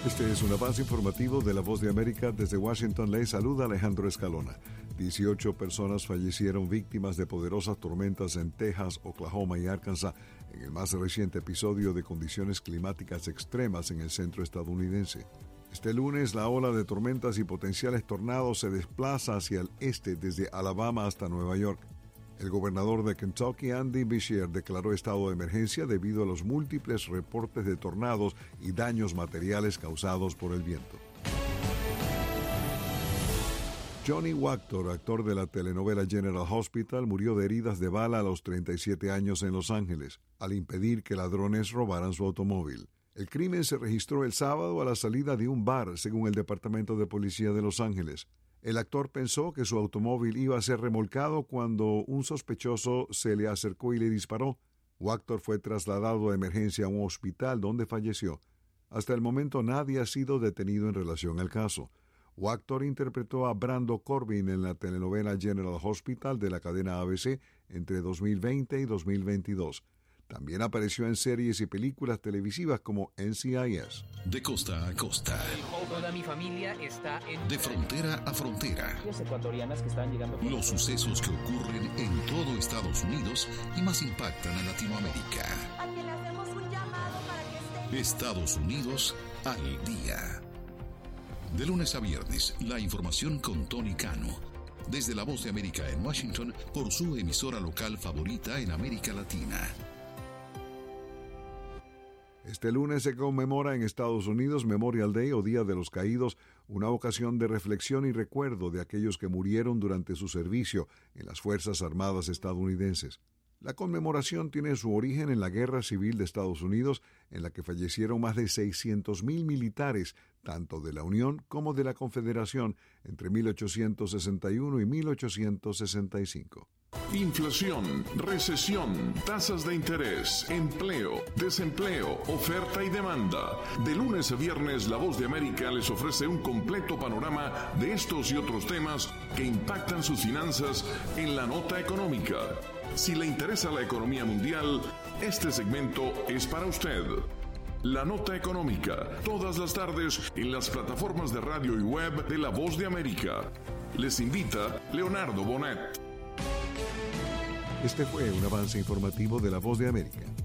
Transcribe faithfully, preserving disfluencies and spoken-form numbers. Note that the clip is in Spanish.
Este es un avance informativo de La Voz de América. Desde Washington les saluda Alejandro Escalona. dieciocho personas fallecieron víctimas de poderosas tormentas en Texas, Oklahoma y Arkansas en el más reciente episodio de condiciones climáticas extremas en el centro estadounidense. Este lunes, la ola de tormentas y potenciales tornados se desplaza hacia el este desde Alabama hasta Nueva York. El gobernador de Kentucky, Andy Beshear, declaró estado de emergencia debido a los múltiples reportes de tornados y daños materiales causados por el viento. Johnny Wachter, actor de la telenovela General Hospital, murió de heridas de bala a los treinta y siete años en Los Ángeles, al impedir que ladrones robaran su automóvil. El crimen se registró el sábado a la salida de un bar, según el Departamento de Policía de Los Ángeles. El actor pensó que su automóvil iba a ser remolcado cuando un sospechoso se le acercó y le disparó. Wachter fue trasladado de emergencia a un hospital donde falleció. Hasta el momento nadie ha sido detenido en relación al caso. Wachter interpretó a Brando Corbin en la telenovela General Hospital de la cadena A B C entre dos mil veinte y dos mil veintidós. También apareció en series y películas televisivas como N C I S. De costa a costa. Toda mi familia está en... De frontera a frontera. Ecuatorianas que están llegando... Los sucesos que ocurren en todo Estados Unidos y más impactan a Latinoamérica. A quien le hacemos un llamado para que esté... Estados Unidos al día. De lunes a viernes, la información con Tony Cano. Desde La Voz de América en Washington, por su emisora local favorita en América Latina. Este lunes se conmemora en Estados Unidos Memorial Day o Día de los Caídos, una ocasión de reflexión y recuerdo de aquellos que murieron durante su servicio en las Fuerzas Armadas estadounidenses. La conmemoración tiene su origen en la Guerra Civil de Estados Unidos, en la que fallecieron más de seiscientos mil militares, tanto de la Unión como de la Confederación, entre mil ochocientos sesenta y uno y mil ochocientos sesenta y cinco. Inflación, recesión, tasas de interés, empleo, desempleo, oferta y demanda. De lunes a viernes, La Voz de América les ofrece un completo panorama de estos y otros temas que impactan sus finanzas en la nota económica. Si le interesa la economía mundial, este segmento es para usted. La Nota Económica, todas las tardes en las plataformas de radio y web de La Voz de América. Les invita Leonardo Bonet. Este fue un avance informativo de La Voz de América.